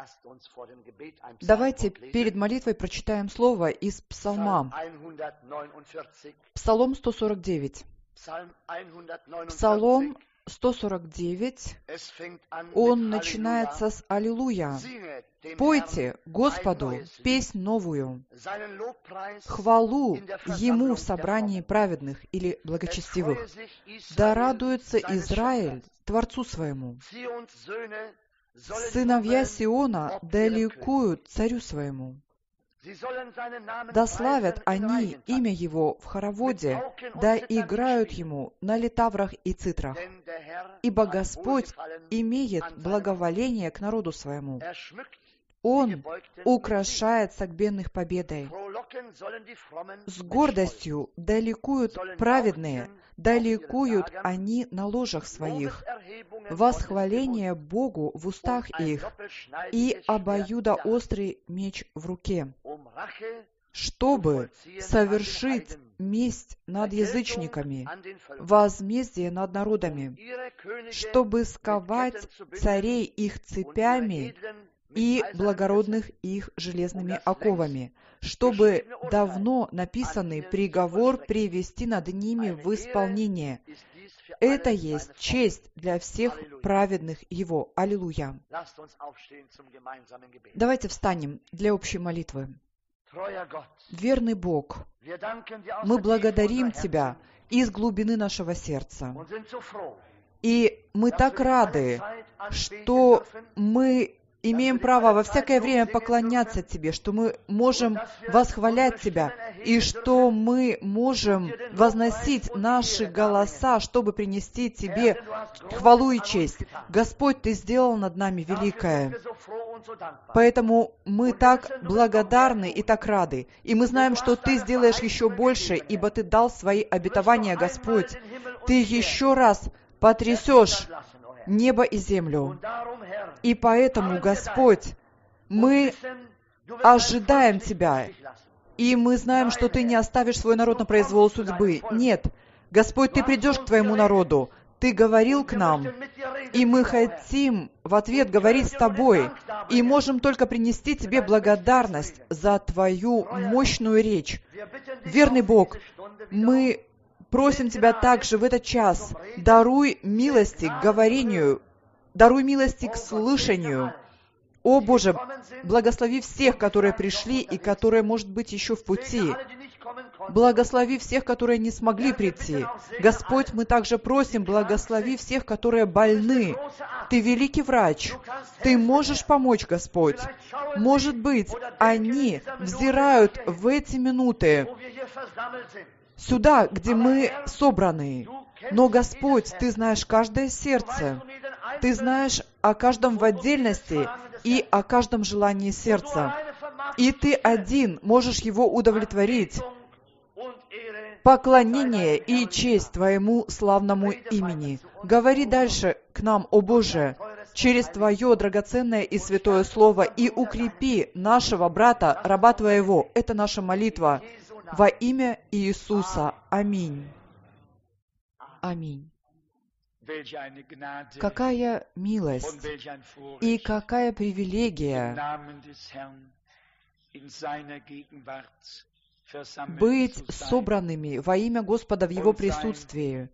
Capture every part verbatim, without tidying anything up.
Давайте перед молитвой прочитаем слово из Псалма. Псалом сто сорок девять. Псалом сто сорок девять, он начинается с «Аллилуйя». Пойте Господу песнь новую, хвалу Ему в собрании праведных или благочестивых. Да радуется Израиль Творцу своему. Сыновья Сиона да ликуют Царю своему. Да славят они имя Его в хороводе, да играют Ему на литаврах и цитрах. Ибо Господь имеет благоволение к народу своему. Он украшает согбенных победой. С гордостью да ликуют праведные, да ликуют они на ложах своих. Восхваление Богу в устах их и обоюдоострый меч в руке, чтобы совершить месть над язычниками, возмездие над народами, чтобы сковать царей их цепями и благородных их железными оковами, чтобы давно написанный приговор привести над ними в исполнение. Это есть честь для всех праведных Его. Аллилуйя. Давайте встанем для общей молитвы. Верный Бог, мы благодарим Тебя из глубины нашего сердца. И мы так рады, что мы имеем право во всякое время поклоняться Тебе, что мы можем восхвалять Тебя, и что мы можем возносить наши голоса, чтобы принести Тебе хвалу и честь. Господь, Ты сделал над нами великое. Поэтому мы так благодарны и так рады. И мы знаем, что Ты сделаешь еще больше, ибо Ты дал свои обетования, Господь. Ты еще раз потрясешь небо и землю. И поэтому, Господь, мы ожидаем Тебя, и мы знаем, что Ты не оставишь свой народ на произвол судьбы. Нет, Господь, Ты придешь к Твоему народу, Ты говорил к нам, и мы хотим в ответ говорить с Тобой, и можем только принести Тебе благодарность за Твою мощную речь. Верный Бог, мы просим Тебя также в этот час, даруй милости к говорению, даруй милости к слышанию. О Боже, благослови всех, которые пришли и которые, может быть, еще в пути. Благослови всех, которые не смогли прийти. Господь, мы также просим, благослови всех, которые больны. Ты великий врач. Ты можешь помочь, Господь. Может быть, они взирают в эти минуты сюда, где мы собраны. Но, Господь, Ты знаешь каждое сердце. Ты знаешь о каждом в отдельности и о каждом желании сердца. И Ты один можешь его удовлетворить. Поклонение и честь Твоему славному имени. Говори дальше к нам, о Боже, через Твое драгоценное и святое Слово, и укрепи нашего брата, раба Твоего. Это наша молитва. Во имя Иисуса. Аминь. Аминь. Какая милость и какая привилегия быть собранными во имя Господа в Его присутствии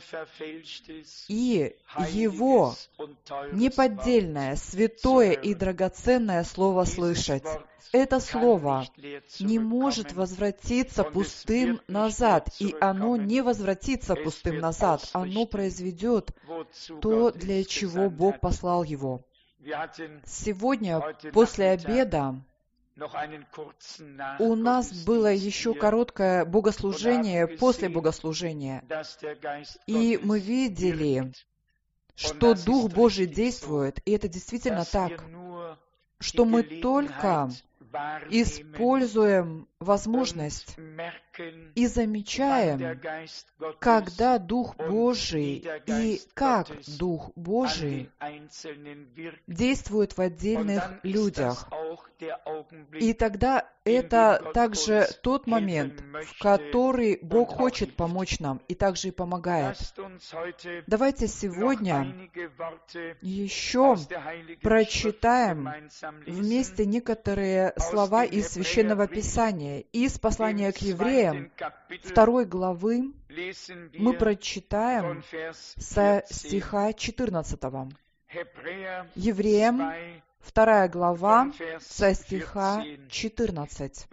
и Его неподдельное, святое и драгоценное Слово слышать. Это Слово не может возвратиться пустым назад, и оно не возвратится пустым назад. Оно произведет то, для чего Бог послал его. Сегодня, после обеда, у нас было еще короткое богослужение после богослужения, и мы видели, что Дух Божий действует, и это действительно так, что мы только используем возможность и замечаем, когда Дух Божий и как Дух Божий действует в отдельных людях. И тогда это также тот момент, в который Бог хочет помочь нам и также и помогает. Давайте сегодня еще прочитаем вместе некоторые слова из Священного Писания. Из послания к евреям, второй главы, мы прочитаем со стиха четырнадцатого. Евреям, вторая глава, со стиха четырнадцатого.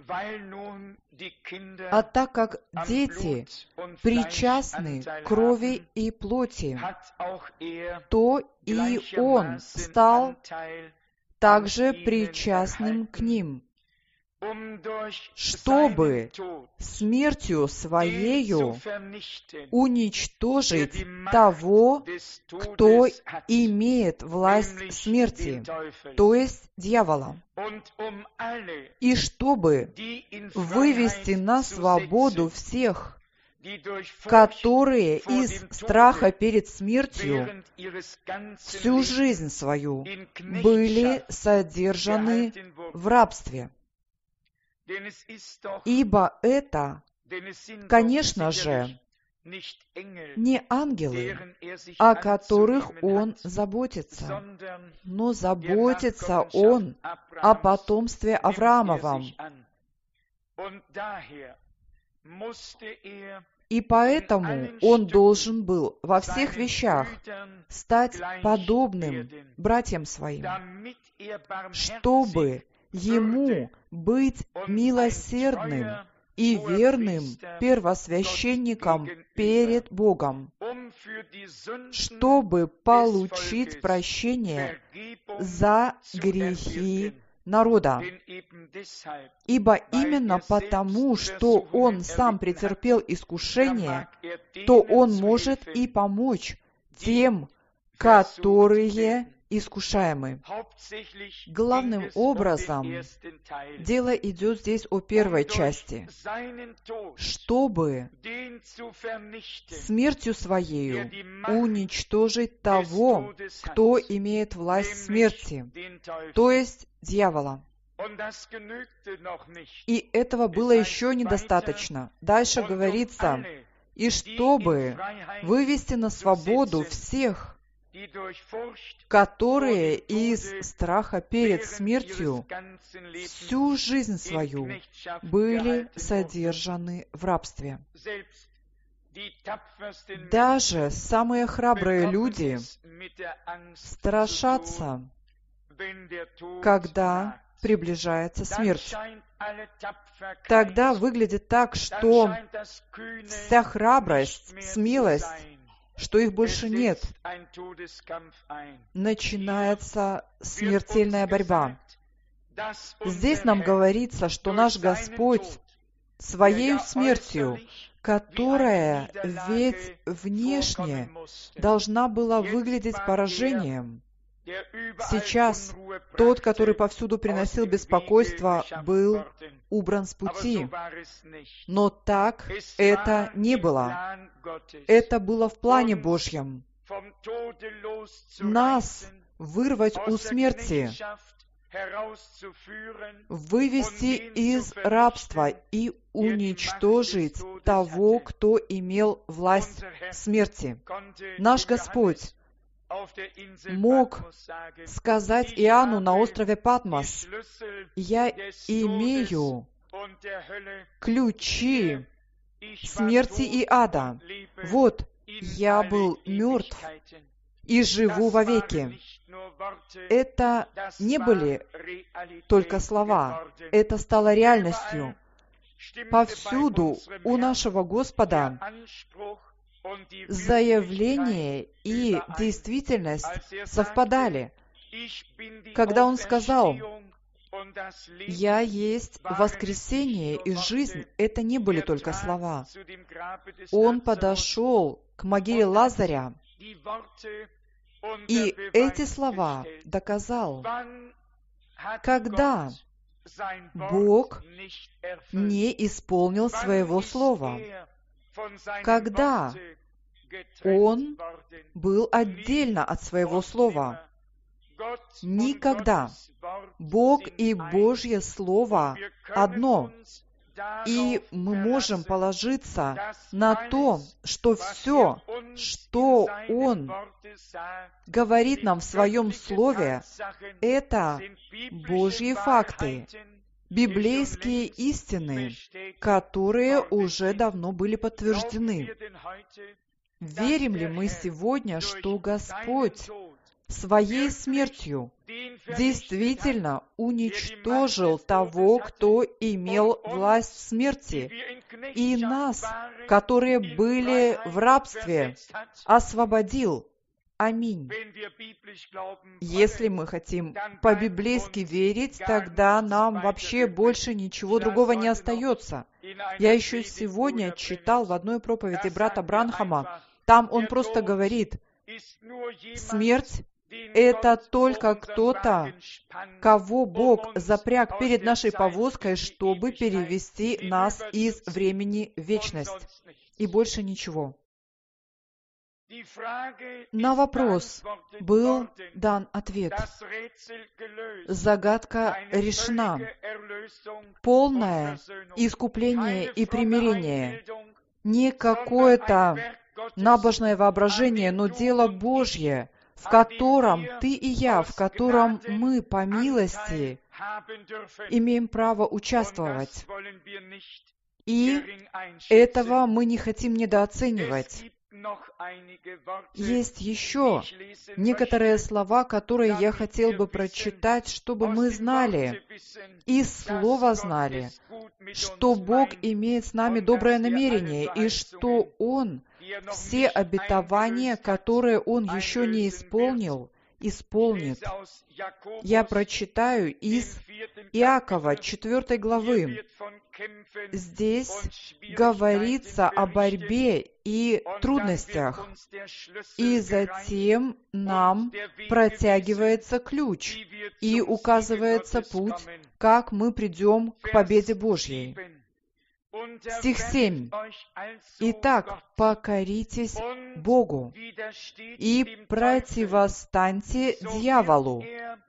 «А так как дети причастны крови и плоти, то и он стал также причастным к ним, чтобы смертью своею уничтожить того, кто имеет власть смерти, то есть дьявола, и чтобы вывести на свободу всех, которые из страха перед смертью всю жизнь свою были содержаны в рабстве. Ибо это, конечно же, не ангелы, о которых он заботится, но заботится он о потомстве Авраамовом. И поэтому он должен был во всех вещах стать подобным братьям своим, чтобы ему быть милосердным и верным первосвященником перед Богом, чтобы получить прощение за грехи народа. Ибо именно потому, что он сам претерпел искушение, то он может и помочь тем, которые искушаемы. Главным образом дело идет здесь о первой части, чтобы смертью своею уничтожить того, кто имеет власть смерти, то есть дьявола. И этого было еще недостаточно. Дальше говорится, и чтобы вывести на свободу всех, которые из страха перед смертью всю жизнь свою были содержаны в рабстве. Даже самые храбрые люди страшатся, когда приближается смерть. Тогда выглядит так, что вся храбрость, смелость, что их больше нет. Начинается смертельная борьба. Здесь нам говорится, что наш Господь своей смертью, которая ведь внешне должна была выглядеть поражением, сейчас тот, который повсюду приносил беспокойство, был убран с пути. Но так это не было. Это было в плане Божьем. Нас вырвать у смерти, вывести из рабства и уничтожить того, кто имел власть смерти. Наш Господь мог сказать Иоанну на острове Патмос: «Я имею ключи смерти и ада. Вот, я был мертв и живу вовеки». Это не были только слова, это стало реальностью. Повсюду у нашего Господа заявление и действительность совпадали. Когда Он сказал: «Я есть воскресение и жизнь», это не были только слова. Он подошел к могиле Лазаря, и эти слова доказал. Когда Бог не исполнил своего слова, когда Он был отдельно от своего слова, Никогда. Бог и Божье Слово одно. И мы можем положиться на то, что все, что Он говорит нам в Своем Слове, это Божьи факты, библейские истины, которые уже давно были подтверждены. Верим ли мы сегодня, что Господь Своей смертью действительно уничтожил того, кто имел власть смерти, и нас, которые были в рабстве, освободил? Аминь. Если мы хотим по-библейски верить, тогда нам вообще больше ничего другого не остается. Я еще сегодня читал в одной проповеди брата Бранхама, там он просто говорит, смерть — это только кто-то, кого Бог запряг перед нашей повозкой, чтобы перевести нас из времени в вечность. И больше ничего. На вопрос был дан ответ. Загадка решена. Полное искупление и примирение. Не какое-то набожное воображение, но дело Божье, в котором ты и я, в котором мы, по милости, имеем право участвовать. И этого мы не хотим недооценивать. Есть еще некоторые слова, которые я хотел бы прочитать, чтобы мы знали, и Слово знали, что Бог имеет с нами доброе намерение, и что Он все обетования, которые Он еще не исполнил, исполнит. Я прочитаю из Иакова, четвёртой главы. Здесь говорится о борьбе и трудностях, и затем нам протягивается ключ и указывается путь, как мы придем к победе Божьей. Стих семь. «Итак, покоритесь Богу и противостаньте дьяволу,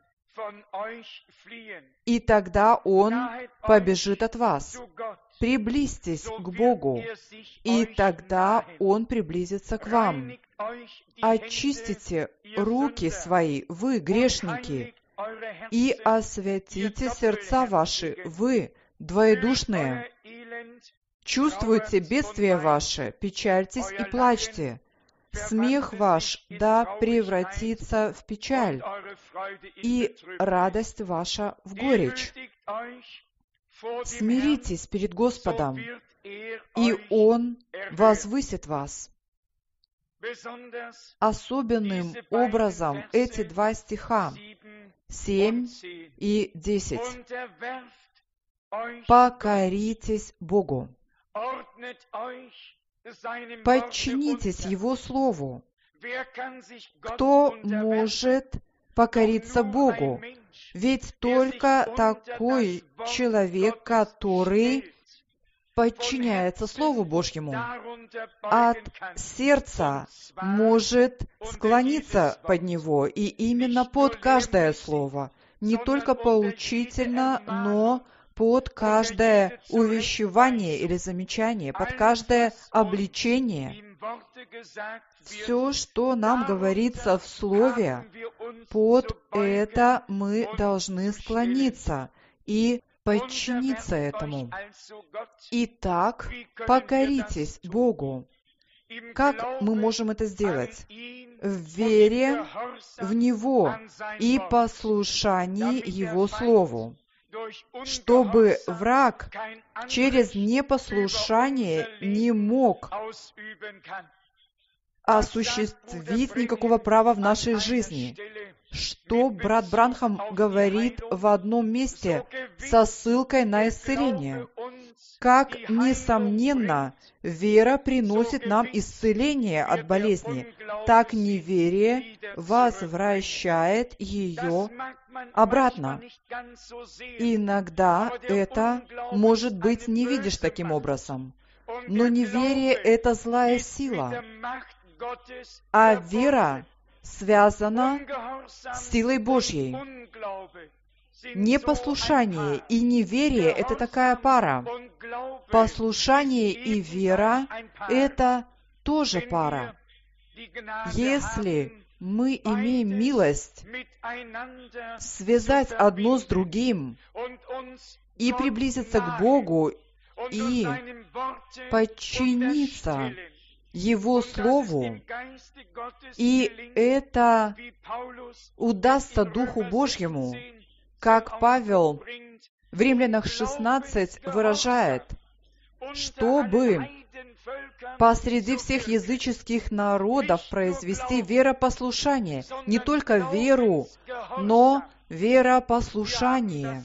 и тогда он побежит от вас. Приблизьтесь к Богу, и тогда он приблизится к вам. Очистите руки свои, вы, грешники, и освятите сердца ваши, вы, двоедушные. Чувствуйте бедствие ваше, печальтесь и плачьте. Смех ваш да превратится в печаль, и радость ваша в горечь. Смиритесь перед Господом, и Он возвысит вас». Особенным образом эти два стиха, семь и десять. «Покоритесь Богу». Подчинитесь Его Слову. Кто может покориться Богу? Ведь только такой человек, который подчиняется Слову Божьему, от сердца может склониться под него, и именно под каждое слово, не только поучительно, но под каждое увещевание или замечание, под каждое обличение. Все, что нам говорится в Слове, под это мы должны склониться и подчиниться этому. Итак, покоритесь Богу. Как мы можем это сделать? В вере в Него и послушании Его Слову, чтобы враг через непослушание не мог осуществить никакого права в нашей жизни. Что брат Бранхам говорит в одном месте со ссылкой на исцеление. Как, несомненно, вера приносит нам исцеление от болезни, так неверие возвращает ее обратно. Иногда это, может быть, не видишь таким образом. Но неверие — это злая сила, а вера связано с силой Божьей. Непослушание и неверие — это такая пара. Послушание и вера — это тоже пара. Если мы имеем милость связать одно с другим и приблизиться к Богу и подчиниться Его Слову, и это удастся Духу Божьему, как Павел в Римлянах шестнадцать выражает, чтобы посреди всех языческих народов произвести веропослушание, не только веру, но веропослушание.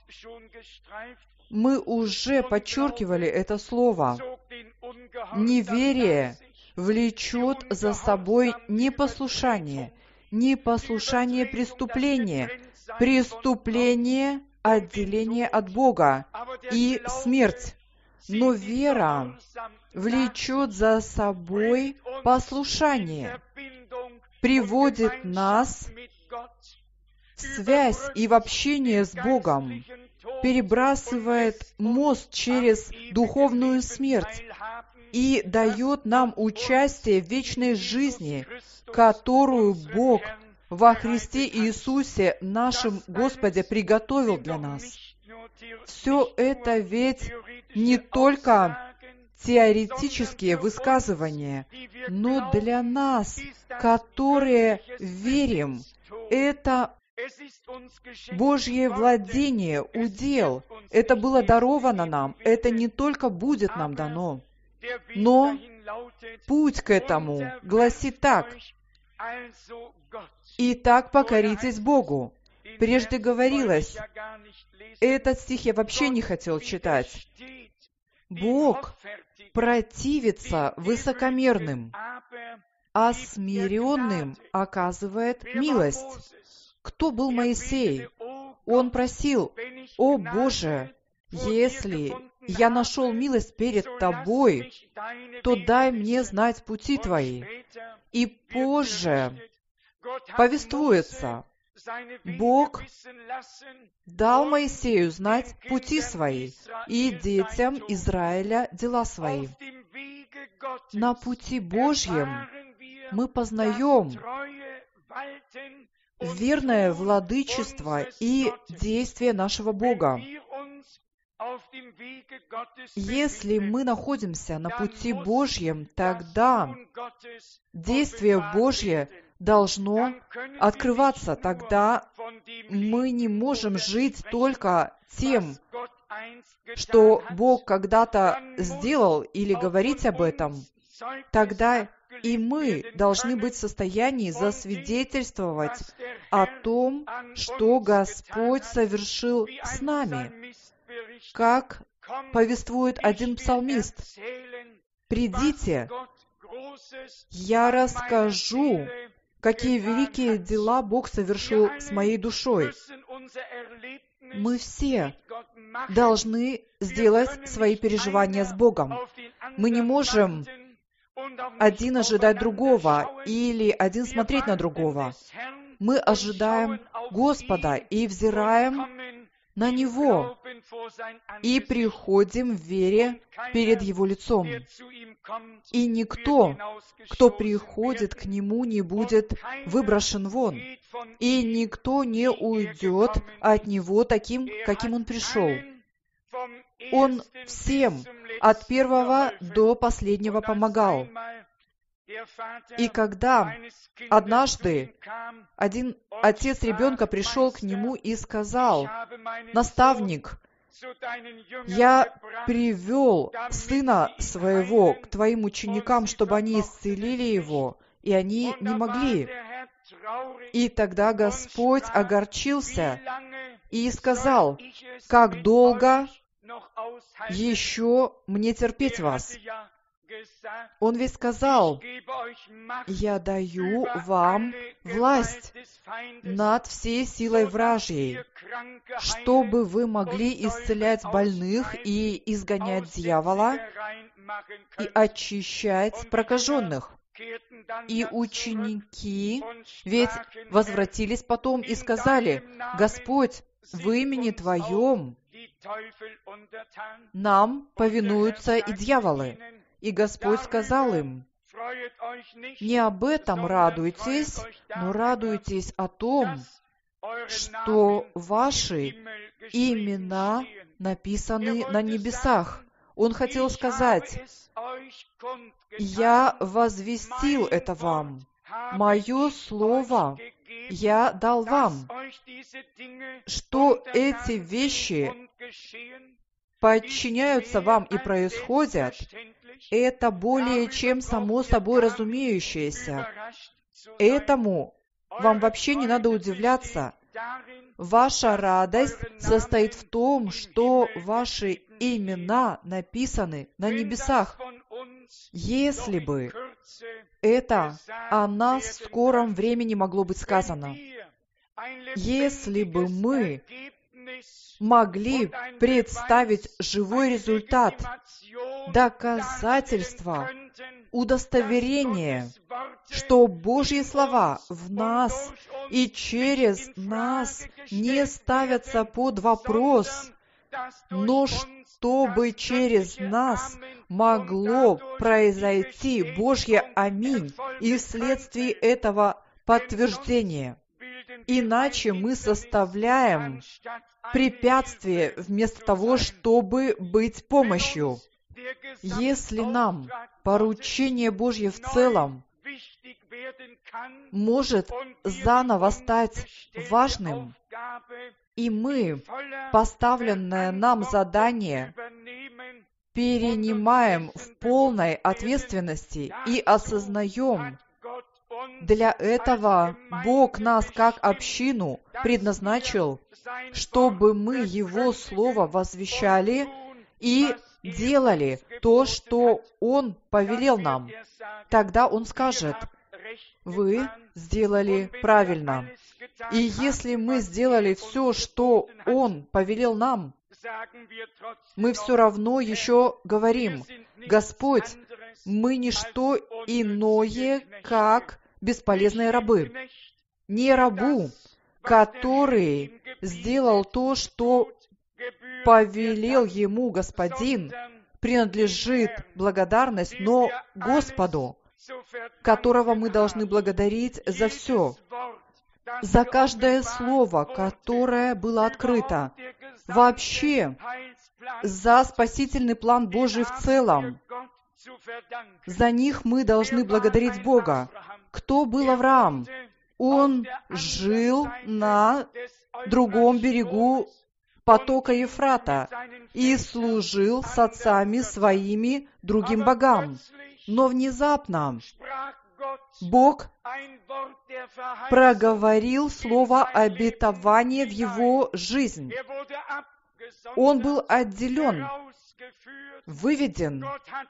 Мы уже подчеркивали это слово. Неверие влечет за собой непослушание, непослушание преступление, преступление отделение от Бога и смерть. Но вера влечет за собой послушание, приводит нас в связь и в общение с Богом, перебрасывает мост через духовную смерть и дает нам участие в вечной жизни, которую Бог во Христе Иисусе, нашем Господе, приготовил для нас. Все это ведь не только теоретические высказывания, но для нас, которые верим, это Божье владение, удел. Это было даровано нам. Это не только будет нам дано, но путь к этому гласит так: «Итак, покоритесь Богу». Прежде говорилось, этот стих я вообще не хотел читать. Бог противится высокомерным, а смиренным оказывает милость. Кто был Моисей? Он просил: «О Боже, если я нашел милость перед Тобой, то дай мне знать пути Твои». И позже повествуется, Бог дал Моисею знать пути свои и детям Израиля дела свои. На пути Божьем мы познаем верное владычество и действие нашего Бога. Если мы находимся на пути Божьем, тогда действие Божье должно открываться. Тогда мы не можем жить только тем, что Бог когда-то сделал, или говорить об этом. Тогда и мы должны быть в состоянии засвидетельствовать о том, что Господь совершил с нами. Как повествует один псалмист: «Придите, я расскажу, какие великие дела Бог совершил с моей душой». Мы все должны сделать свои переживания с Богом. Мы не можем один ожидать другого или один смотреть на другого. Мы ожидаем Господа и взираем на Него, и приходим в вере перед Его лицом. И никто, кто приходит к Нему, не будет выброшен вон, и никто не уйдет от Него таким, каким Он пришел. Он всем от первого до последнего помогал. И когда однажды один отец ребенка пришел к нему и сказал: «Наставник, я привел сына своего к твоим ученикам, чтобы они исцелили его, и они не могли». И тогда Господь огорчился и сказал: «Как долго еще мне терпеть вас?» Он ведь сказал: «Я даю вам власть над всей силой вражьей, чтобы вы могли исцелять больных и изгонять дьявола и очищать прокаженных». И ученики ведь возвратились потом и сказали: «Господь, в имени Твоем нам повинуются и дьяволы». И Господь сказал им: «Не об этом радуйтесь, но радуйтесь о том, что ваши имена написаны на небесах». Он хотел сказать: «Я возвестил это вам, мое слово я дал вам, что эти вещи подчиняются вам и происходят, это более чем само собой разумеющееся. Этому вам вообще не надо удивляться. Ваша радость состоит в том, что ваши имена написаны на небесах. Если бы это о нас в скором времени могло быть сказано, если бы мы могли представить живой результат, доказательство, удостоверение, что Божьи слова в нас и через нас не ставятся под вопрос, но чтобы через нас могло произойти Божье «Аминь» и вследствие этого подтверждение. Иначе мы составляем препятствие вместо того, чтобы быть помощью. Если нам поручение Божье в целом может заново стать важным, и мы поставленное нам задание перенимаем в полной ответственности и осознаем, для этого Бог нас как общину предназначил, чтобы мы Его Слово возвещали и делали то, что Он повелел нам. Тогда Он скажет: «Вы сделали правильно». И если мы сделали все, что Он повелел нам, мы все равно еще говорим: «Господь, мы не что иное, как бесполезные рабы». Не рабу, который сделал то, что повелел ему Господин, принадлежит благодарность, но Господу, которого мы должны благодарить за все, за каждое слово, которое было открыто, вообще за спасительный план Божий в целом. За них мы должны благодарить Бога. Кто был Авраам? Он жил на другом берегу потока Ефрата и служил с отцами своими другим богам. Но внезапно Бог проговорил слово обетования в его жизнь. Он был отделен, выведен.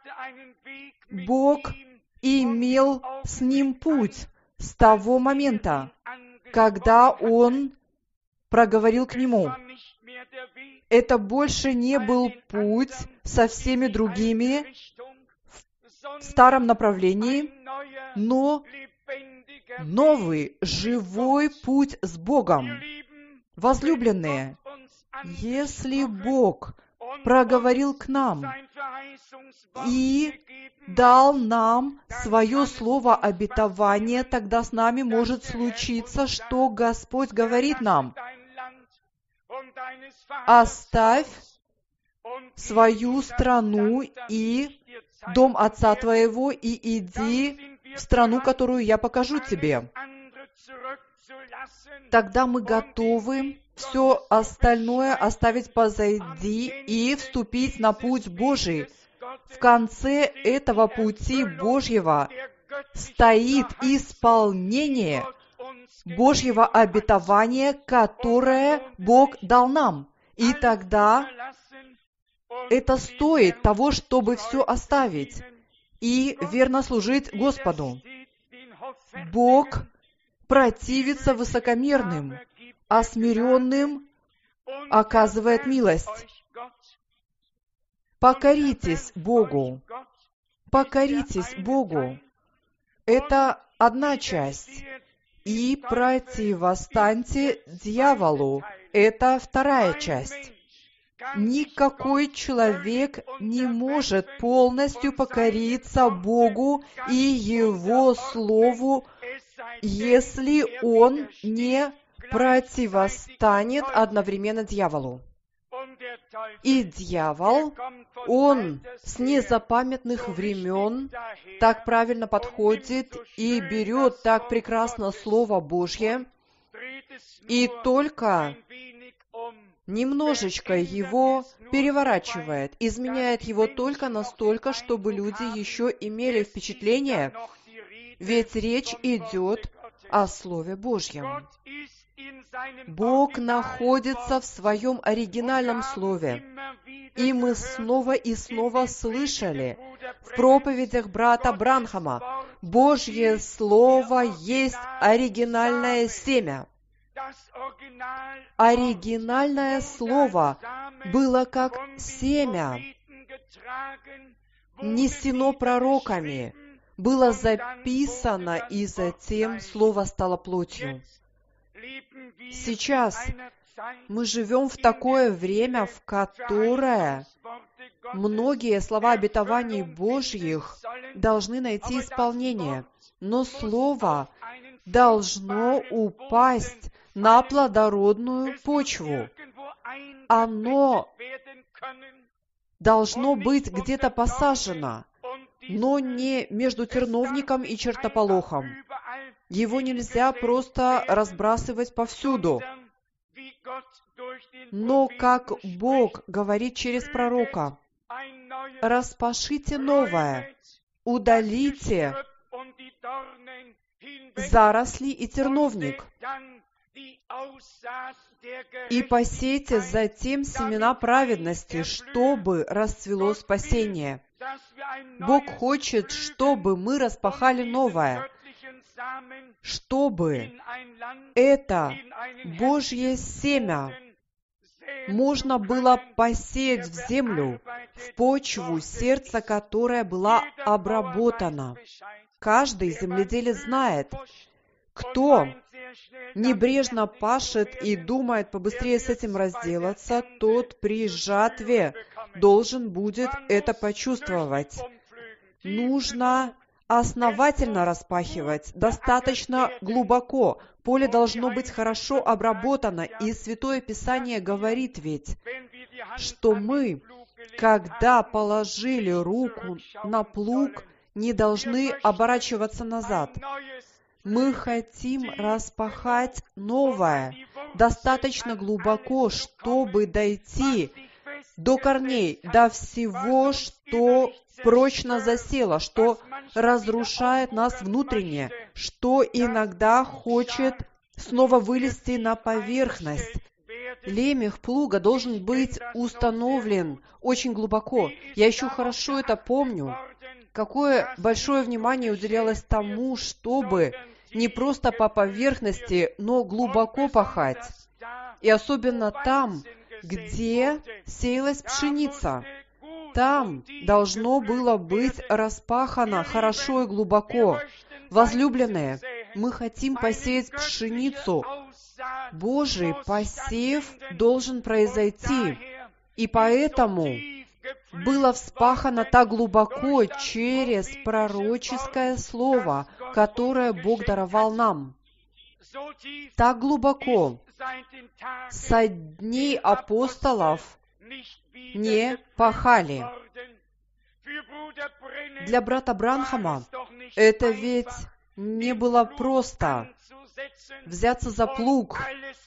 Бог имел с ним путь с того момента, когда он проговорил к нему. Это больше не был путь со всеми другими в старом направлении, но новый, живой путь с Богом. Возлюбленные, если Бог проговорил к нам и дал нам свое слово обетования, тогда с нами может случиться, что Господь говорит нам: «Оставь свою страну и дом отца твоего, и иди в страну, которую я покажу тебе». Тогда мы готовы все остальное оставить позади и вступить на путь Божий. В конце этого пути Божьего стоит исполнение Божьего обетования, которое Бог дал нам. И тогда это стоит того, чтобы все оставить и верно служить Господу. Бог противится высокомерным, а смиренным оказывает милость. Покоритесь Богу. Покоритесь Богу. Это одна часть. И противостаньте дьяволу. Это вторая часть. Никакой человек не может полностью покориться Богу и Его Слову, если он не противостанет одновременно дьяволу. И дьявол, он с незапамятных времен так правильно подходит и берет так прекрасно Слово Божье, и только немножечко его переворачивает, изменяет его только настолько, чтобы люди еще имели впечатление, ведь речь идет о Слове Божьем. Бог находится в Своем оригинальном Слове. И мы снова и снова слышали в проповедях брата Бранхама: Божье Слово есть оригинальное семя. Оригинальное Слово было как семя, несено пророками, было записано, и затем Слово стало плотью. Сейчас мы живем в такое время, в которое многие слова обетований Божьих должны найти исполнение, но Слово должно упасть на плодородную почву. Оно должно быть где-то посажено, но не между терновником и чертополохом. Его нельзя просто разбрасывать повсюду. Но как Бог говорит через пророка: распашите новое, удалите заросли и терновник, и посейте затем семена праведности, чтобы расцвело спасение. Бог хочет, чтобы мы распахали новое, чтобы это Божье семя можно было посеять в землю, в почву сердца, которая была обработана. Каждый земледелец знает, кто небрежно пашет и думает побыстрее с этим разделаться, тот при жатве должен будет это почувствовать. Нужно основательно распахивать, достаточно глубоко. Поле должно быть хорошо обработано, и Святое Писание говорит ведь, что мы, когда положили руку на плуг, не должны оборачиваться назад. Мы хотим распахать новое, достаточно глубоко, чтобы дойти до корней, до всего, что прочно засело, что разрушает нас внутренне, что иногда хочет снова вылезти на поверхность. Лемех плуга должен быть установлен очень глубоко. Я еще хорошо это помню. Какое большое внимание уделялось тому, чтобы не просто по поверхности, но глубоко пахать. И особенно там, где сеялась пшеница. Там должно было быть распахано хорошо и глубоко. Возлюбленные, мы хотим посеять пшеницу. Божий посев должен произойти. И поэтому было вспахано так глубоко через пророческое слово, которое Бог даровал нам. Так глубоко со дней апостолов не пахали. Для брата Бранхама это ведь не было просто взяться за плуг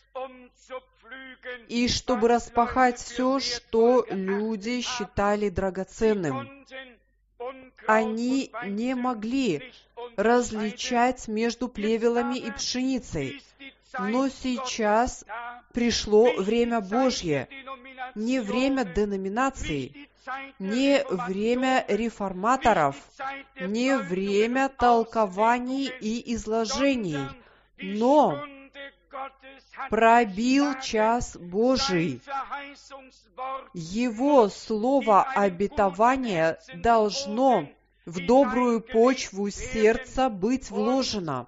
и чтобы распахать все, что люди считали драгоценным. Они не могли различать между плевелами и пшеницей. Но сейчас пришло время Божье, не время деноминаций, не время реформаторов, не время толкований и изложений, но пробил час Божий. Его слово обетования должно в добрую почву сердца быть вложено,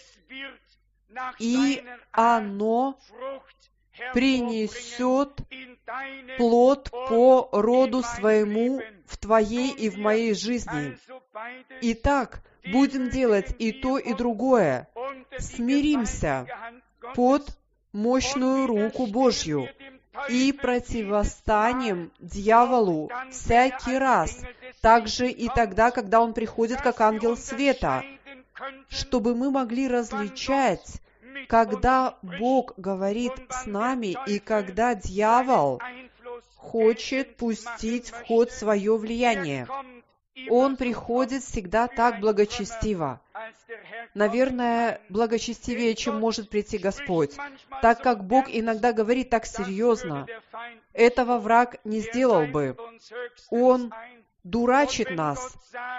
и оно принесет плод по роду своему в твоей и в моей жизни. Итак, будем делать и то, и другое. Смиримся под мощную руку Божью и противостанем дьяволу всякий раз, также и тогда, когда он приходит как ангел света, чтобы мы могли различать, когда Бог говорит с нами и когда дьявол хочет пустить в ход свое влияние. Он приходит всегда так благочестиво. Наверное, благочестивее, чем может прийти Господь, так как Бог иногда говорит так серьезно. Этого враг не сделал бы. Он дурачит нас.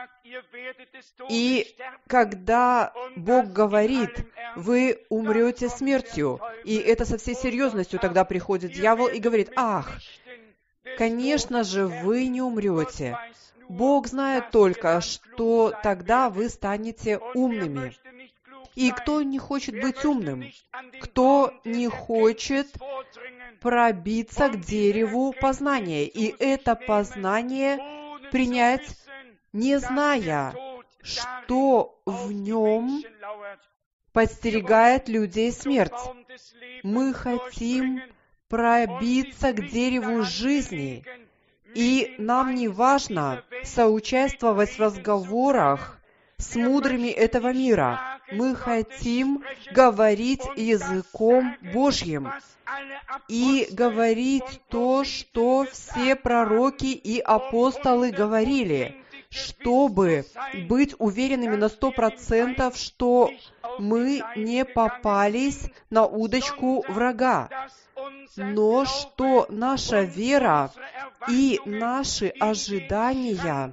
И когда Бог говорит, вы умрете смертью, и это со всей серьезностью тогда приходит дьявол и говорит, ах, конечно же, вы не умрете. Бог знает только, что тогда вы станете умными. И кто не хочет быть умным? Кто не хочет пробиться к дереву познания? И это познание принять, не зная, что в нем подстерегает людей смерть. Мы хотим пробиться к дереву жизни, и нам не важно соучаствовать в разговорах с мудрыми этого мира. Мы хотим говорить языком Божьим и говорить то, что все пророки и апостолы говорили, чтобы быть уверенными на сто процентов, что мы не попались на удочку врага, но что наша вера и наши ожидания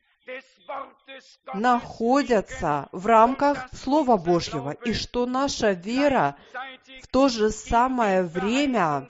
находятся в рамках Слова Божьего, и что наша вера в то же самое время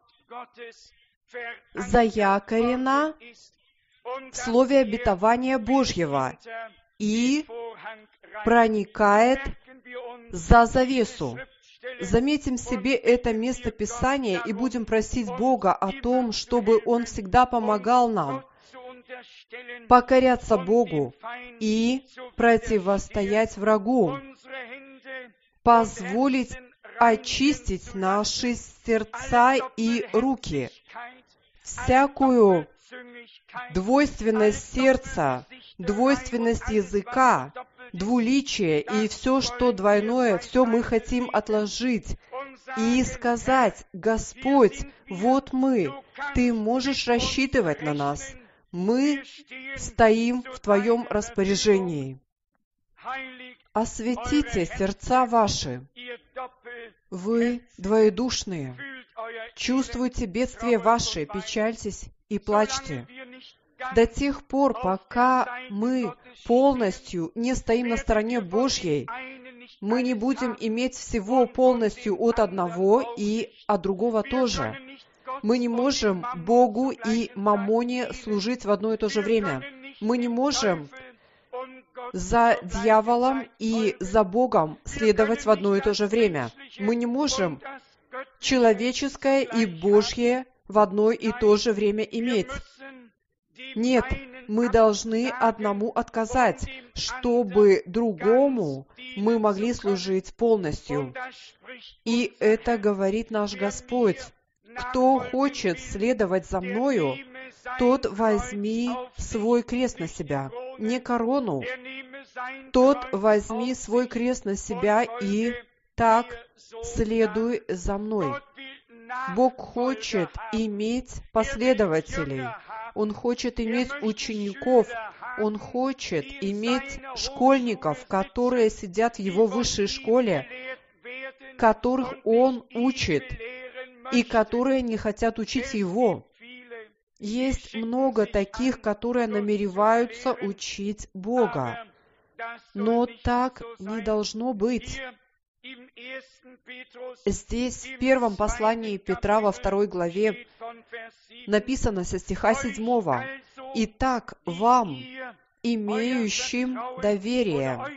заякорена в Слове обетования Божьего и проникает за завесу. Заметим себе это место Писания и будем просить Бога о том, чтобы Он всегда помогал нам покоряться Богу и противостоять врагу, позволить очистить наши сердца и руки, всякую двойственность сердца, двойственность языка, двуличие и все, что двойное, все мы хотим отложить и сказать: Господь, вот мы, Ты можешь рассчитывать на нас. Мы стоим в Твоем распоряжении. Осветите сердца ваши. Вы двоедушные. Чувствуйте бедствие ваше, печальтесь и плачьте. До тех пор, пока мы полностью не стоим на стороне Божьей, мы не будем иметь всего полностью от одного и от другого тоже. Мы не можем Богу и Мамоне служить в одно и то же время. Мы не можем за дьяволом и за Богом следовать в одно и то же время. Мы не можем человеческое и Божье в одно и то же время иметь. Нет, мы должны одному отказать, чтобы другому мы могли служить полностью. И это говорит наш Господь. Кто хочет следовать за Мною, тот возьми свой крест на себя, не корону. Тот возьми свой крест на себя и так следуй за Мной. Бог хочет иметь последователей. Он хочет иметь учеников. Он хочет иметь школьников, которые сидят в Его высшей школе, которых Он учит, и которые не хотят учить Его. Есть много таких, которые намереваются учить Бога. Но так не должно быть. Здесь, в первом послании Петра, во второй главе, написано со стиха седьмого: «Итак, вам, имеющим доверие.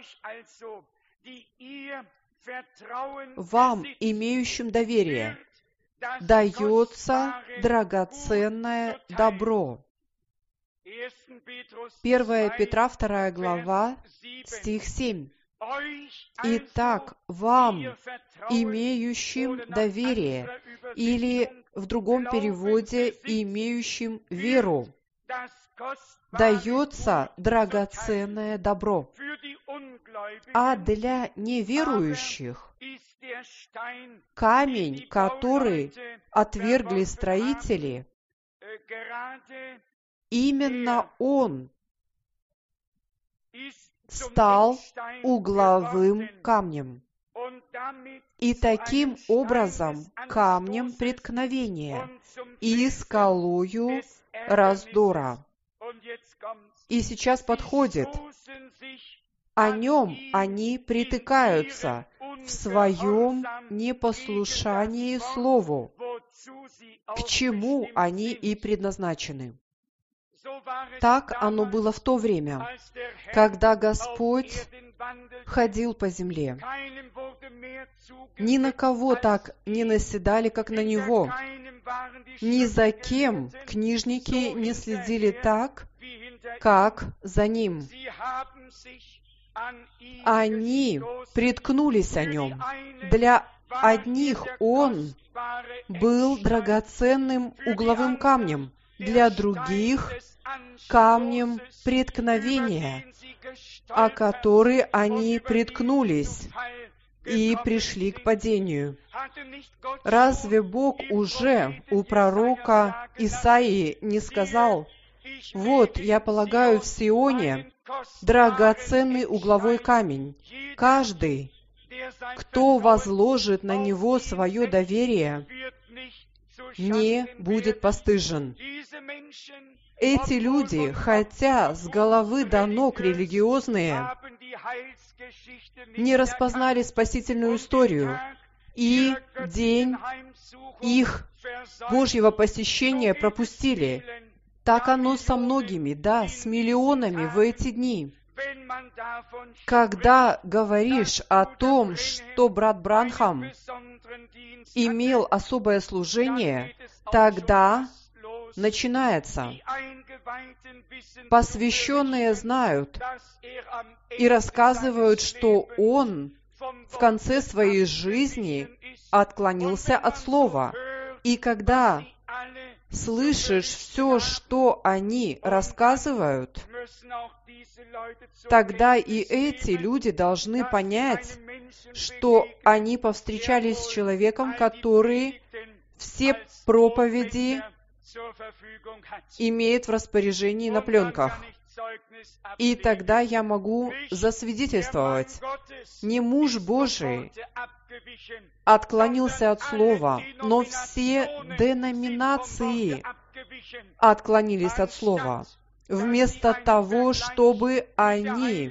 Вам, имеющим доверие, дается драгоценное добро. первое Петра, вторая глава, стих семь. Итак, вам, имеющим доверие, или в другом переводе, имеющим веру, дается драгоценное добро. А для неверующих камень, который отвергли строители, именно он стал угловым камнем и таким образом камнем преткновения и скалою раздора. И сейчас подходит. О нем они притыкаются в своем непослушании слову, к чему они и предназначены. Так оно было в то время, когда Господь ходил по земле. Ни на кого так не наседали, как на Него. Ни за кем книжники не следили так, как за Ним. Они приткнулись о Нем. Для одних Он был драгоценным угловым камнем, для других — камнем преткновения, о который они приткнулись и пришли к падению. Разве Бог уже у пророка Исаии не сказал: «Вот, я полагаю в Сионе драгоценный угловой камень. Каждый, кто возложит на него свое доверие, не будет постыжен». Эти люди, хотя с головы до ног религиозные, не распознали спасительную историю, и день их Божьего посещения пропустили. Так оно со многими, да, с миллионами в эти дни. Когда говоришь о том, что брат Бранхам имел особое служение, тогда начинается. Посвященные знают и рассказывают, что он в конце своей жизни отклонился от слова. И когда слышишь все, что они рассказывают, тогда и эти люди должны понять, что они повстречались с человеком, который все проповеди имеет в распоряжении на пленках. И тогда я могу засвидетельствовать: не муж Божий отклонился от слова, но все деноминации отклонились от слова. Вместо того, чтобы они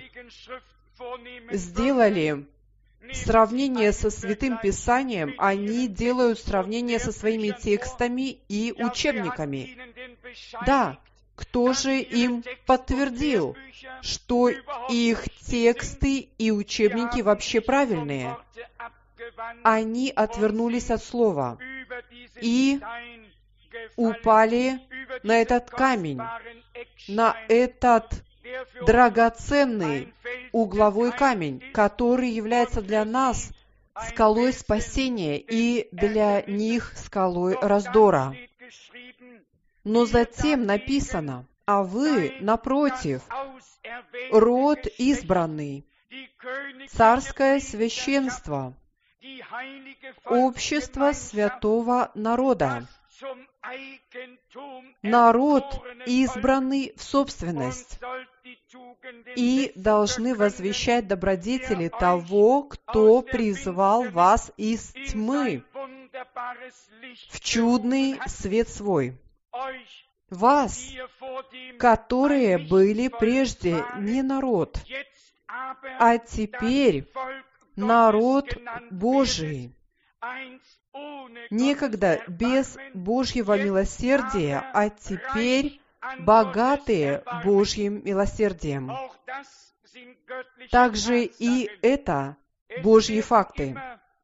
сделали сравнение со Святым Писанием, они делают сравнение со своими текстами и учебниками. Да, кто же им подтвердил, что их тексты и учебники вообще правильные? Они отвернулись от слова и упали на этот камень, на этот драгоценный угловой камень, который является для нас скалой спасения и для них скалой раздора. Но затем написано: а вы, напротив, род избранный, царское священство, общество святого народа, народ, избранный в собственность, и должны возвещать добродетели того, кто призвал вас из тьмы в чудный свет свой. Вас, которые были прежде не народ, а теперь народ Божий, некогда без Божьего милосердия, а теперь богатые Божьим милосердием. Также и это Божьи факты.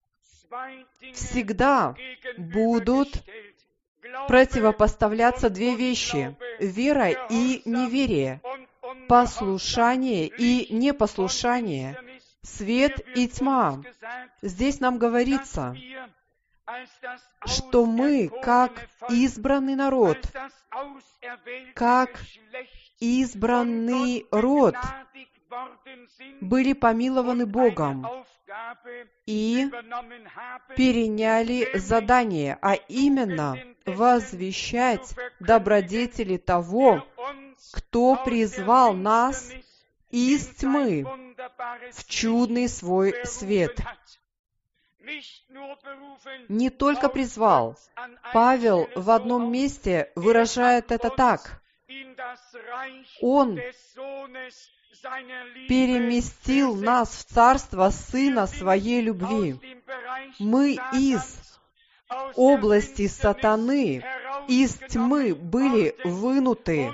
Всегда будут противопоставляться две вещи – вера и неверие, послушание и непослушание, свет и тьма. Здесь нам говорится, что мы, как избранный народ, как избранный род, были помилованы Богом и переняли задание, а именно возвещать добродетели того, кто призвал нас из тьмы в чудный свой свет. Не только призвал. Павел в одном месте выражает это так. Он переместил нас в царство Сына Своей любви. Мы из области сатаны, из тьмы были вынуты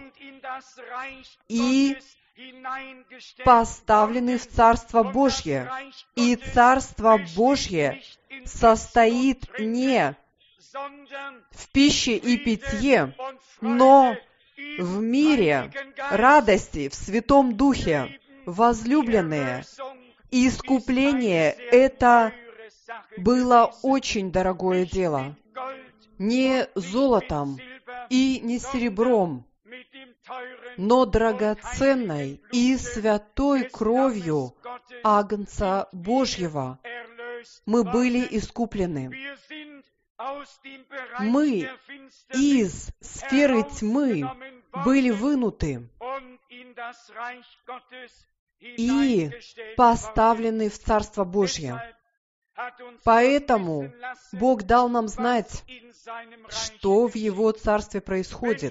и поставлены в Царство Божье. И Царство Божье состоит не в пище и питье, но в мире, радости, в Святом Духе. Возлюбленные, искупление — это было очень дорогое дело. Не золотом и не серебром, но драгоценной и святой кровью Агнца Божьего мы были искуплены. Мы из сферы тьмы были вынуты и поставлены в Царство Божье. Поэтому Бог дал нам знать, что в Его Царстве происходит.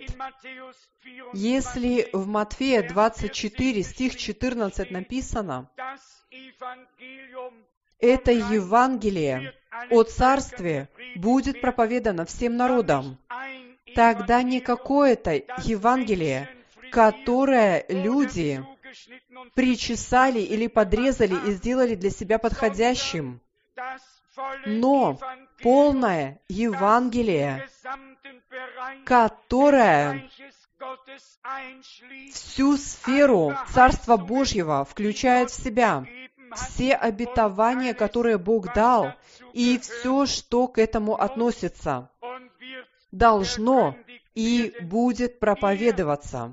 Если в Матфея двадцать четыре, стих четырнадцать написано, это Евангелие о Царстве будет проповедано всем народам, тогда не какое-то Евангелие, которое люди причесали или подрезали и сделали для себя подходящим, но полное Евангелие, которое всю сферу Царства Божьего включает в себя, все обетования, которые Бог дал, и все, что к этому относится, должно и будет проповедоваться.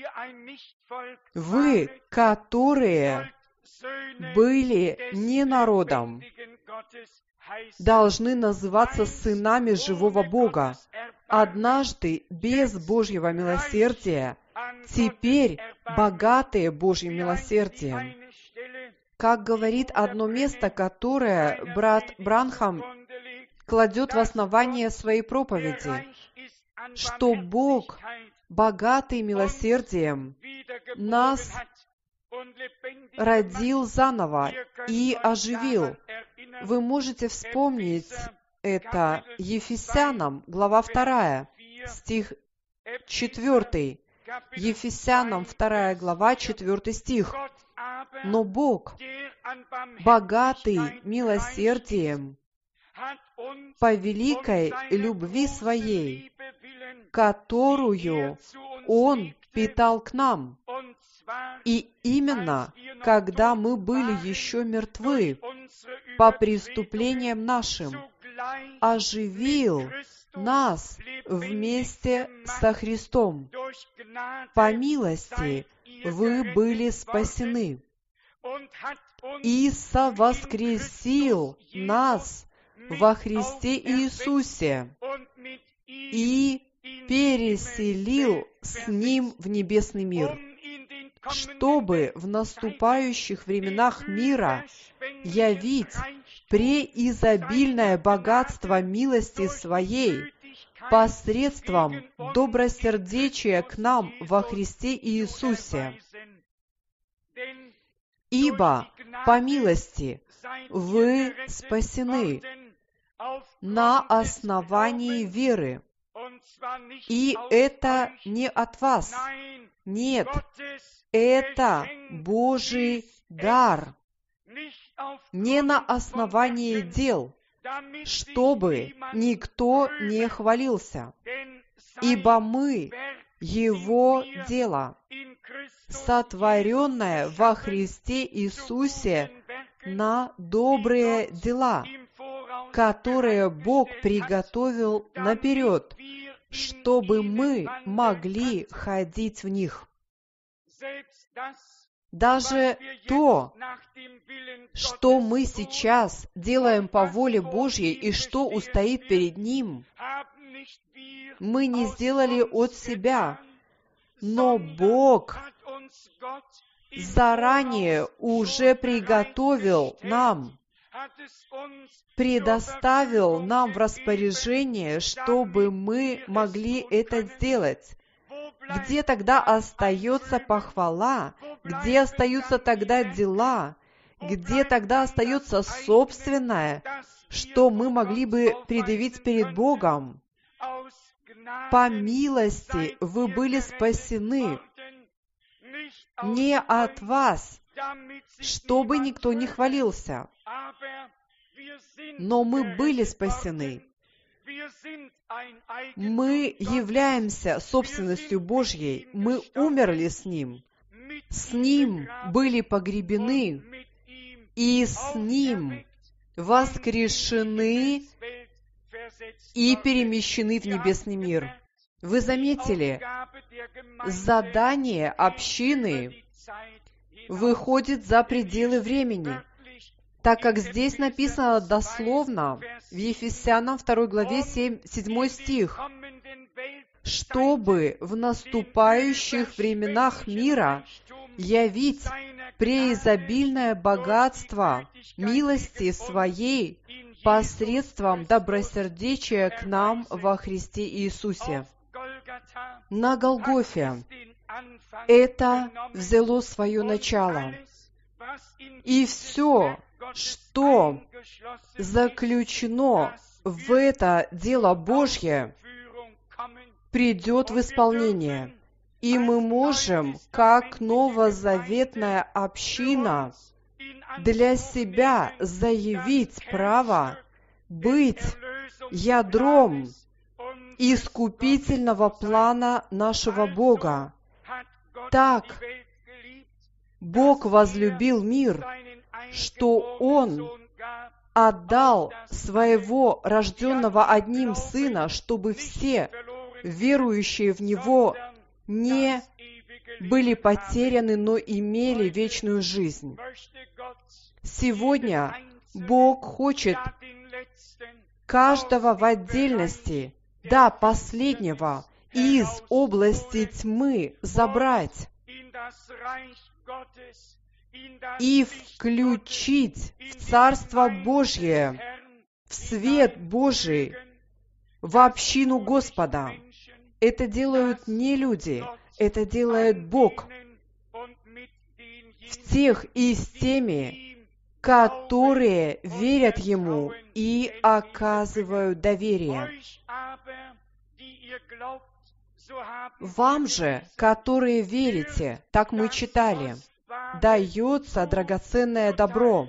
Вы, которые были не народом, должны называться сынами живого Бога. Однажды без Божьего милосердия, теперь богатые Божьим милосердием. Как говорит одно место, которое брат Бранхам кладет в основание своей проповеди, что Бог, богатый милосердием, нас родил заново и оживил. Вы можете вспомнить это Ефесянам, глава вторая, стих четвертый. Ефесянам вторая глава, четвертый стих. Но Бог, богатый милосердием, по великой любви Своей, которую Он питал к нам, и именно, когда мы были еще мертвы по преступлениям нашим, оживил нас вместе со Христом. По милости вы были спасены, и совоскресил нас во Христе Иисусе, и переселил с Ним в небесный мир, чтобы в наступающих временах мира явить преизобильное богатство милости Своей посредством добросердечия к нам во Христе Иисусе. Ибо по милости вы спасены на основании веры, И это не от вас. Нет, это Божий дар. Не на основании дел, чтобы никто не хвалился. Ибо мы Его дело, сотворенное во Христе Иисусе на добрые дела, которые Бог приготовил наперед, чтобы мы могли ходить в них. Даже то, что мы сейчас делаем по воле Божьей и что устоит перед Ним, мы не сделали от себя, но Бог заранее уже приготовил нам, предоставил нам в распоряжение, чтобы мы могли это сделать. Где тогда остается похвала? Где остаются тогда дела? Где тогда остается собственное, что мы могли бы предъявить перед Богом? По милости вы были спасены не от вас, чтобы никто не хвалился. Но мы были спасены. Мы являемся собственностью Божьей. Мы умерли с Ним. С Ним были погребены. И с Ним воскрешены и перемещены в небесный мир. Вы заметили, задание общины выходит за пределы времени, так как здесь написано дословно в Ефесянам второй главе седьмой стих, чтобы в наступающих временах мира явить преизобильное богатство милости Своей посредством добросердечия к нам во Христе Иисусе. На Голгофе это взяло свое начало. И все, что заключено в это дело Божье, придет в исполнение. И мы можем, как новозаветная община, для себя заявить право быть ядром искупительного плана нашего Бога. Так Бог возлюбил мир, что Он отдал Своего рожденного одним Сына, чтобы все, верующие в Него, не были потеряны, но имели вечную жизнь. Сегодня Бог хочет каждого в отдельности, да, последнего, из области тьмы забрать и включить в Царство Божье, в свет Божий, в общину Господа. Это делают не люди, это делает Бог в тех и с теми, которые верят Ему и оказывают доверие. Вам же, которые верите, так мы читали, дается драгоценное добро.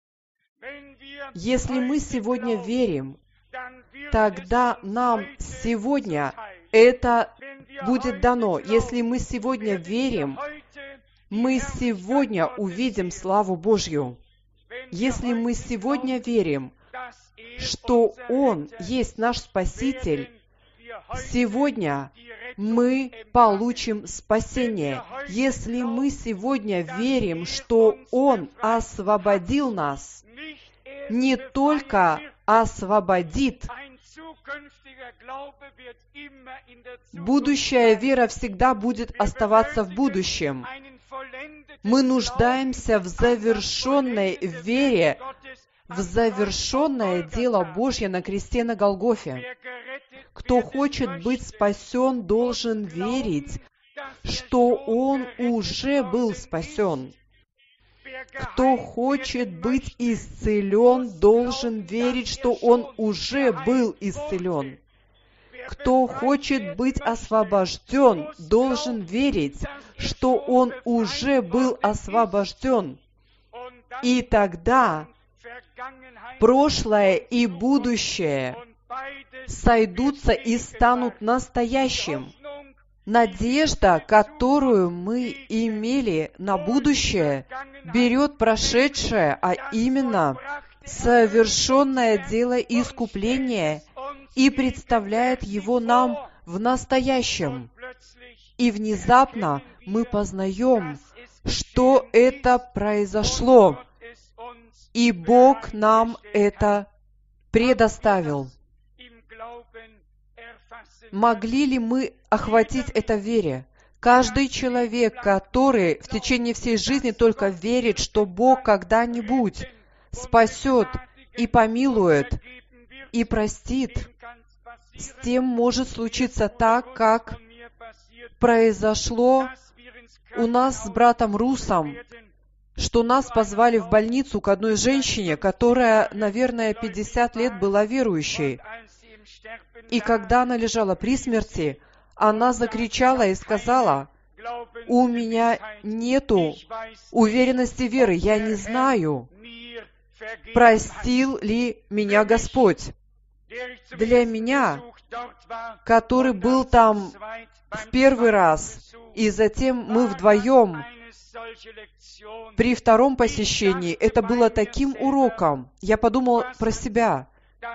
Если мы сегодня верим, тогда нам сегодня это будет дано. Если мы сегодня верим, мы сегодня увидим славу Божью. Если мы сегодня верим, что Он есть наш Спаситель, сегодня мы получим спасение. Если мы сегодня верим, что Он освободил нас, не только освободит, будущая вера всегда будет оставаться в будущем. Мы нуждаемся в завершенной вере, в завершенное дело Божье на кресте на Голгофе. Кто хочет быть спасен, должен верить, что он уже был спасен. Кто хочет быть исцелен, должен верить, что он уже был исцелен. кто хочет быть освобожден, должен верить, что он уже был освобожден. И тогда прошлое и будущее сойдутся и станут настоящим. Надежда, которую мы имели на будущее, берет прошедшее, а именно совершенное дело искупления, и представляет его нам в настоящем. И внезапно мы познаем, что это произошло, и Бог нам это предоставил. Могли ли мы охватить это в вере? Каждый человек, который в течение всей жизни только верит, что Бог когда-нибудь спасет и помилует и простит, с тем может случиться так, как произошло у нас с братом Русом, что нас позвали в больницу к одной женщине, которая, наверное, пятьдесят лет была верующей. И когда она лежала при смерти, она закричала и сказала: «У меня нету уверенности веры, я не знаю, простил ли меня Господь». Для меня, который был там в первый раз, и затем мы вдвоем при втором посещении, это было таким уроком. Я подумал про себя,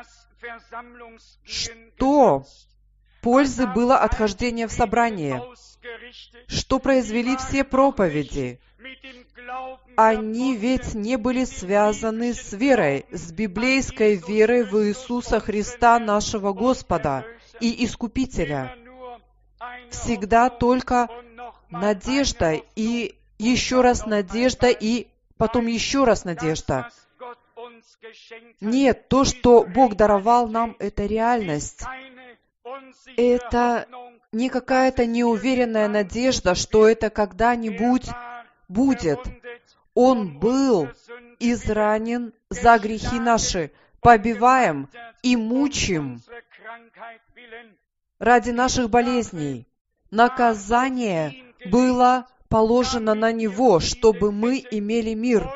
что пользы было от хождения в собрание, что произвели все проповеди. Они ведь не были связаны с верой, с библейской верой в Иисуса Христа, нашего Господа и Искупителя. Всегда только надежда, и еще раз надежда, и потом еще раз надежда. Нет, то, что Бог даровал нам, это реальность. Это не какая-то неуверенная надежда, что это когда-нибудь будет. Он был изранен за грехи наши, побиваем и мучим ради наших болезней. Наказание было положено на Него, чтобы мы имели мир.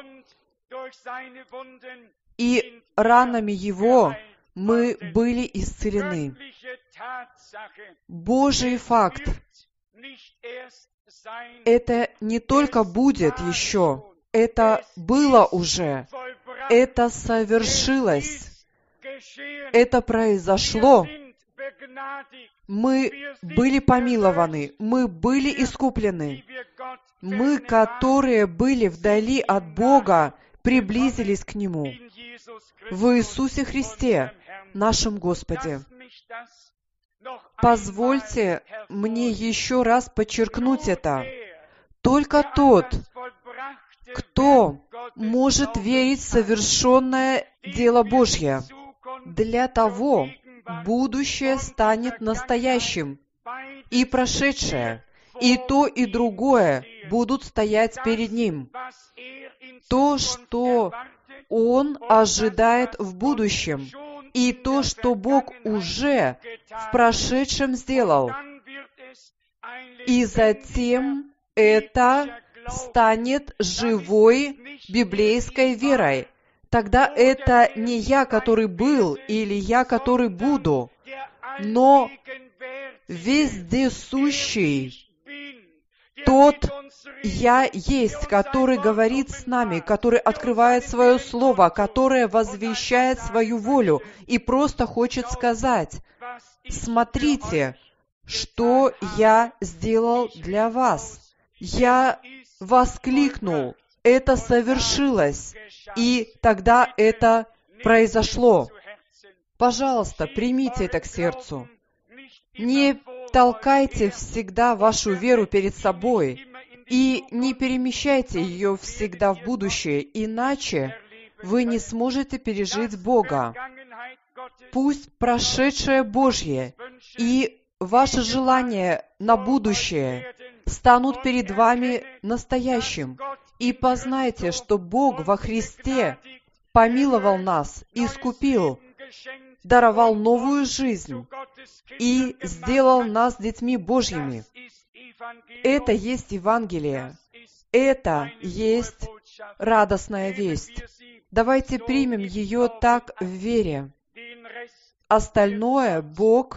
И ранами Его мы были исцелены. Божий факт. Это не только будет еще, это было уже, это совершилось, это произошло. Мы были помилованы, мы были искуплены. Мы, которые были вдали от Бога, приблизились к Нему в Иисусе Христе, нашем Господе. Позвольте мне еще раз подчеркнуть это. Только тот, кто может верить в совершенное дело Божье, для того будущее станет настоящим, и прошедшее, и то, и другое будут стоять перед ним. То, что он ожидает в будущем, и то, что Бог уже в прошедшем сделал. И затем это станет живой библейской верой. Тогда это не я, который был, или я, который буду, но вездесущий тот Я есть, который говорит с нами, который открывает свое слово, который возвещает свою волю и просто хочет сказать: смотрите, что я сделал для вас. Я воскликнул, это совершилось, и тогда это произошло. Пожалуйста, примите это к сердцу. Не толкайте всегда вашу веру перед собой и не перемещайте ее всегда в будущее, иначе вы не сможете пережить Бога. Пусть прошедшее Божье и ваши желания на будущее станут перед вами настоящим, и познайте, что Бог во Христе помиловал нас, искупил, даровал новую жизнь и сделал нас детьми Божьими. Это есть Евангелие. Это есть радостная весть. Давайте примем ее так в вере. Остальное Бог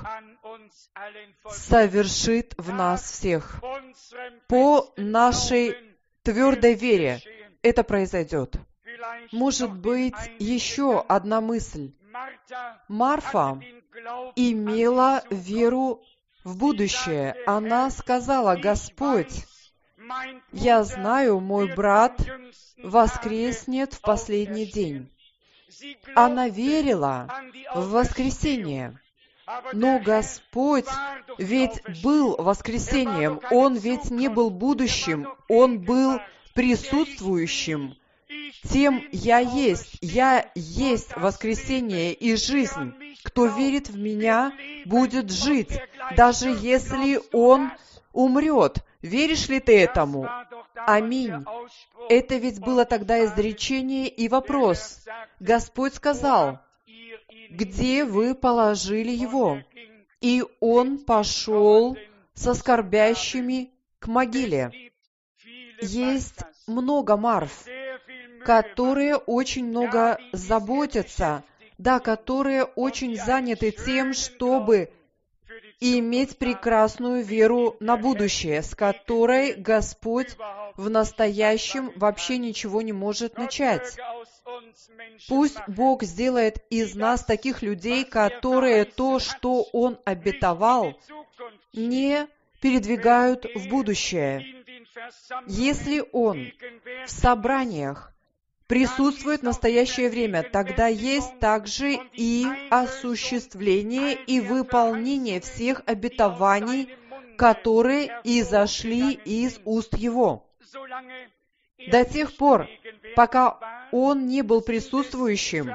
совершит в нас всех. По нашей твердой вере это произойдет. Может быть, еще одна мысль. Марфа имела веру в будущее. Она сказала: «Господь, я знаю, мой брат воскреснет в последний день». Она верила в воскресение. Но Господь ведь был воскресением. Он ведь не был будущим. Он был присутствующим. Тем «Я есть». Я есть воскресение и жизнь. Кто верит в Меня, будет жить, даже если он умрет. Веришь ли ты этому? Аминь. Это ведь было тогда изречение и вопрос. Господь сказал: «Где вы положили его?» И он пошел со скорбящими к могиле. Есть много Марф, которые очень много заботятся, да, которые очень заняты тем, чтобы иметь прекрасную веру на будущее, с которой Господь в настоящем вообще ничего не может начать. Пусть Бог сделает из нас таких людей, которые то, что Он обетовал, не передвигают в будущее. Если Он в собраниях присутствует в настоящее время, тогда есть также и осуществление и выполнение всех обетований, которые изошли из уст Его. До тех пор, пока Он не был присутствующим,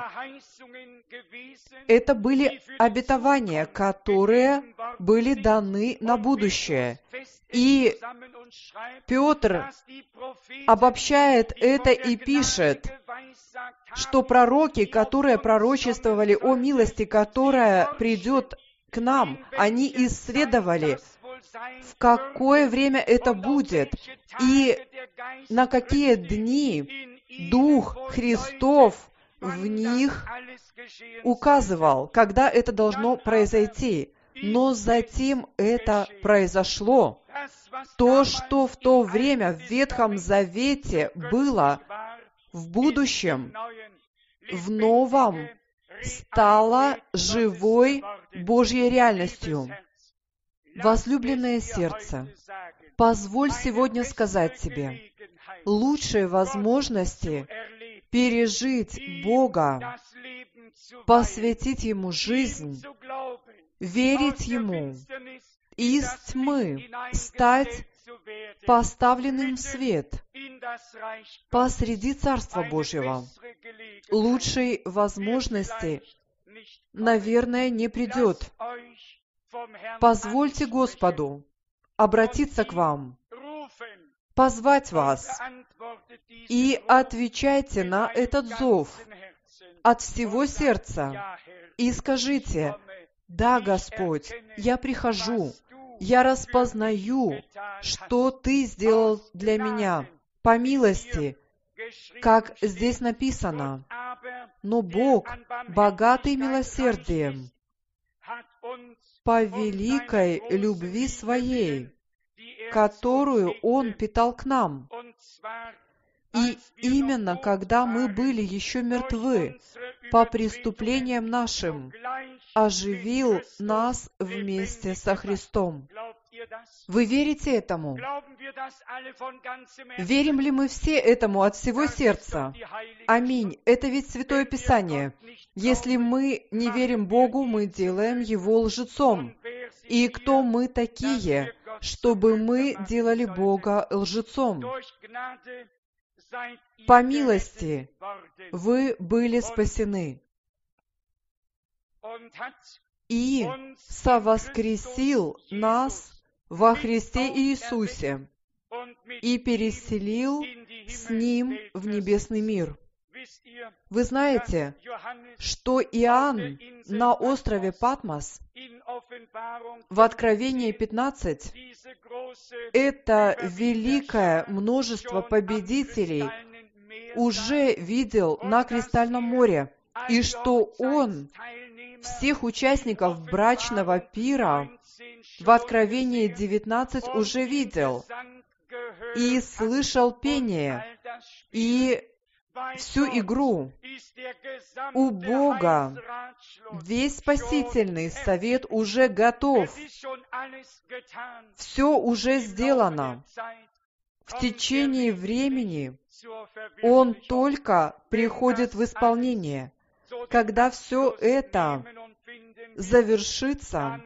это были обетования, которые были даны на будущее. И Петр обобщает это и пишет, что пророки, которые пророчествовали о милости, которая придет к нам, они исследовали, в какое время это будет, и на какие дни Дух Христов в них указывал, когда это должно произойти. Но затем это произошло. То, что в то время в Ветхом Завете было, в будущем, в Новом, стало живой Божьей реальностью. Возлюбленное сердце, позволь сегодня сказать тебе, лучшие возможности пережить Бога, посвятить Ему жизнь, верить Ему, из тьмы стать поставленным в свет посреди Царства Божьего. Лучшей возможности, наверное, не придет. Позвольте Господу обратиться к вам, позвать вас, и отвечайте на этот зов от всего сердца и скажите: «Да, Господь, я прихожу, я распознаю, что Ты сделал для меня по милости, как здесь написано. Но Бог, богатый милосердием, по великой любви Своей, которую Он питал к нам, и именно когда мы были еще мертвы по преступлениям нашим, оживил нас вместе со Христом». Вы верите этому? Верим ли мы все этому от всего сердца? Аминь. Это ведь Святое Писание. Если мы не верим Богу, мы делаем Его лжецом. И кто мы такие, чтобы мы делали Бога лжецом? По милости вы были спасены. И совоскресил нас во Христе Иисусе и переселил с Ним в небесный мир. Вы знаете, что Иоанн на острове Патмос в Откровении пятнадцать это великое множество победителей уже видел на Кристальном море, и что он всех участников брачного пира в Откровении девятнадцать уже видел, и слышал пение, и всю игру. У Бога весь спасительный совет уже готов. Все уже сделано. В течение времени Он только приходит в исполнение. Когда все это завершится,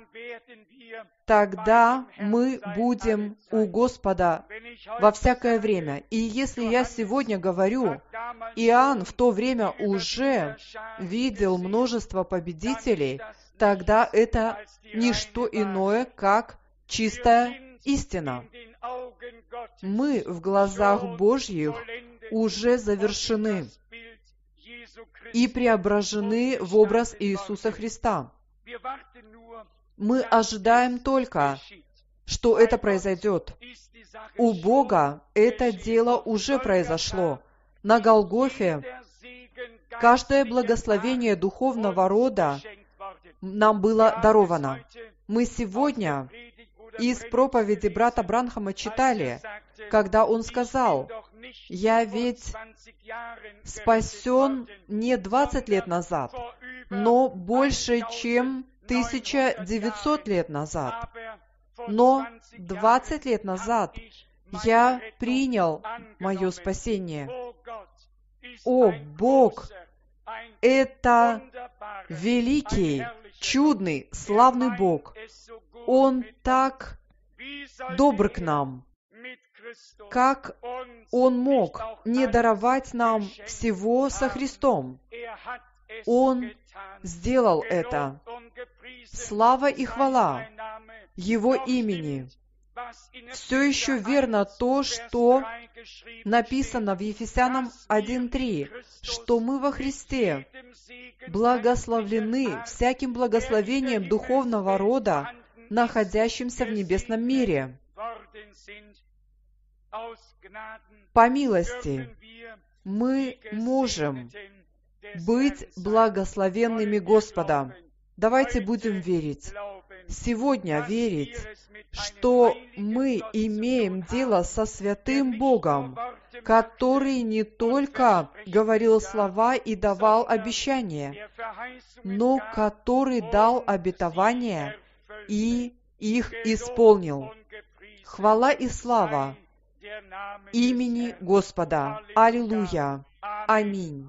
тогда мы будем у Господа во всякое время. И если я сегодня говорю, Иоанн в то время уже видел множество победителей, тогда это не что иное, как чистая истина. Мы в глазах Божьих уже завершены и преображены в образ Иисуса Христа. Мы ожидаем только, что это произойдет. У Бога это дело уже произошло. На Голгофе каждое благословение духовного рода нам было даровано. Мы сегодня из проповеди брата Бранхама читали, когда он сказал: «Я ведь спасен не двадцать лет назад, но больше, чем тысяча девятьсот лет назад. Но двадцать лет назад я принял мое спасение». О, Бог! Это великий, чудный, славный Бог. Он так добр к нам. Как Он мог не даровать нам всего со Христом? Он сделал это. Слава и хвала Его имени. Все еще верно то, что написано в Ефесянам один три, что мы во Христе благословлены всяким благословением духовного рода, находящимся в небесном мире. По милости мы можем быть благословенными Господом. Давайте будем верить. Сегодня верить, что мы имеем дело со святым Богом, который не только говорил слова и давал обещания, но который дал обетования и их исполнил. Хвала и слава имени Господа. Аллилуйя. Аминь.